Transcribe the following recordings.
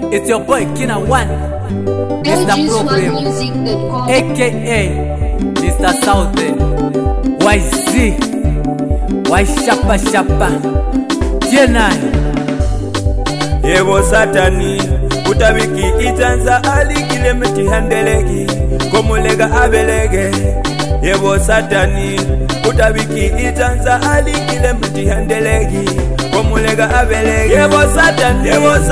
It's your boy Kina One, Mr. Problem, aka Mr. Southern, YZ, Y Shapa Shapa, Jenai. Yebo satani, utabiki itanza ali kilemeti handelegi, komulega abelege. Yebo satani, utabiki itanza ali kilemeti handelegi, komulega abelege. Yebo satani,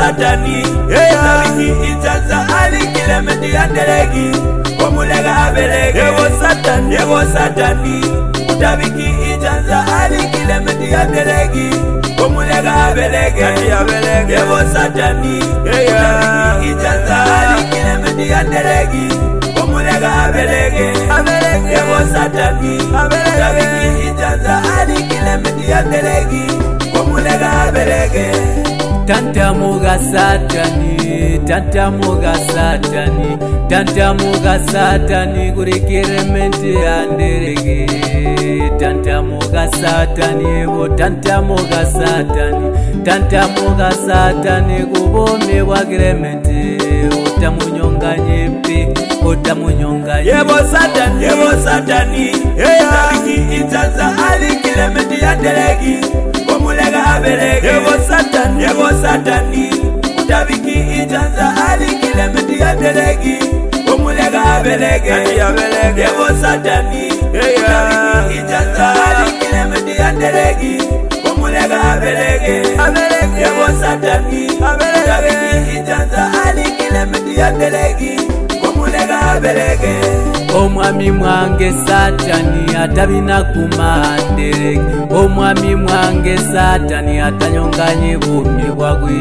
utabiki itanza ali kilemeti handelegi, komulega abelege. Yebo satani, utabiki itanza ali kilemeti handelegi, komulega abelege. Yebo satani, utabiki itanza ali kilemeti handelegi, komulega abelege. Yebo satani, utabiki itanza ali kilemeti handelegi, komulega abelege. Tantamuga satani, tantamuga satani, tantamuga satani, kurikirementi handelege. Tantamuga satani, wo tantamuga satani, tantamuga satani, kubome wa kirementi, utamunyonga nyepi, utamunyonga nyepi. Yebo satani, utabiki itanza ali kilemeti handelegi, komulega abelege. Yebo satani, utabiki itanza ali kilemeti handelegi, komulega abelege. Yebo satani, utabiki itanza ali kilemeti handelegi, komulega abelege. Yebo satani, utabiki itanza ali kilemeti handelegi, komulega abelege. Omwami mwange satani atabina kumanderege, omwami mwange satani atanyonganye bumi bwagwe,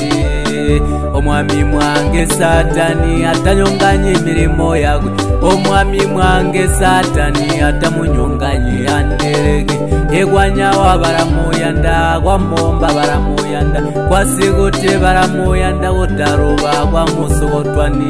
omwami mwange satani atanyonganye mirimo yagwe, omwami mwange satani atamunyonganye anderege. Egwanyawa baramuyanda, gwamomba baramuyanda, kwasigote baramuyanda, wotaroba gwamusogotwani.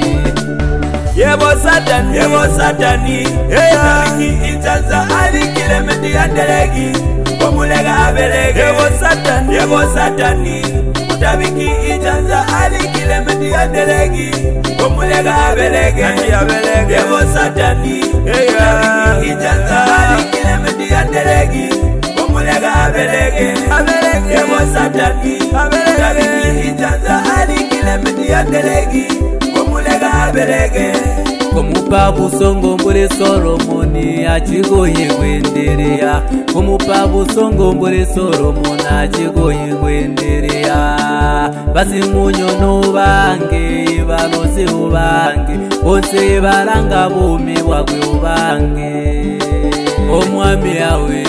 Yebo satani, utabiki itanza ali kilemeti handelegi, komulega abelege. Yebo satani, utabiki itanza ali kilemeti handelegi, komulega abelege. Yebo satani, utabiki itanza ali kilemeti handelegi, komulega abelege. Yebo satani, utabiki itanza ali kilemeti handelegi, komulega abelege. Komupa busongo mbure Solomoni achigoye gwenderea, komupa busongo mbure Solomoni achigoye gwenderea. Basi munyono bange balose ubange, onse baranga bumi bwagwe ubange, omwami yawe.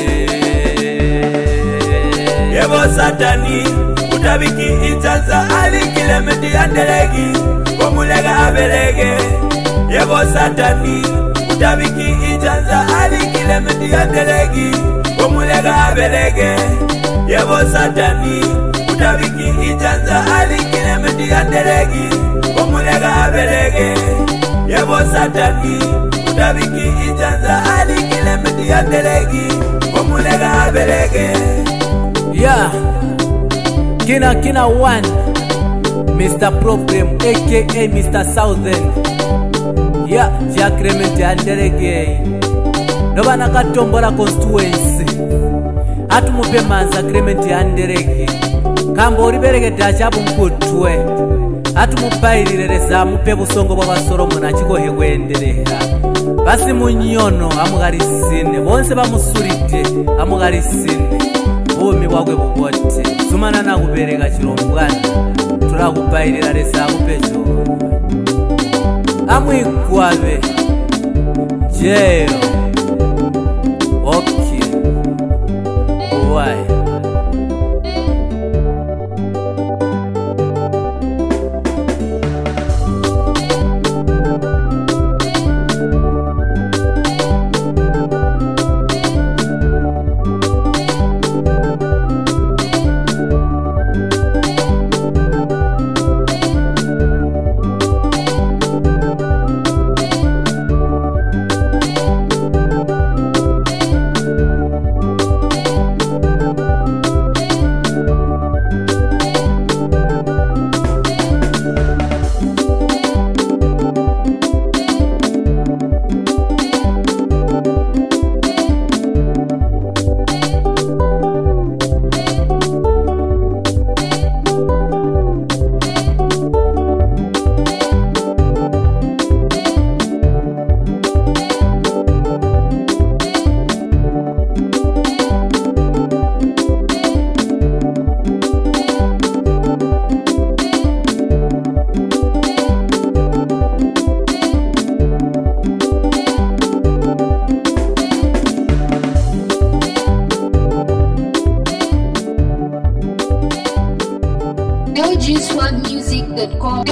Yebo satani, utabiki itanza ali kilemeti handelegi, komulega abelege. Yebo satani, utabiki itanza ali kilemeti handelegi, komulega abelege. Yebo satani, utabiki itanza ali kilemeti handelegi, komulega abelege. Yebo satani, utabiki itanza ali kilemeti handelegi, komulega abelege. Yeah, Kina One, Mr. Problem, aka Mr. Southern. Yeah, Jack Clement handelege. Nobana katombola constituency. Atumupe manza Clement handelege. Kambo oliberege tachabu mkutwe. Atumupailireza mupe busongo bwa Solomon achikohe gwenderea. Basi munyono amugarisine, bonse bamusurite amugarisine. Bumi bwagwe bubote. Sumana na kubereka chirombwana. Turakupailira lesa kupecho. Amwikwabe jail. Okay. Why? gmail.com.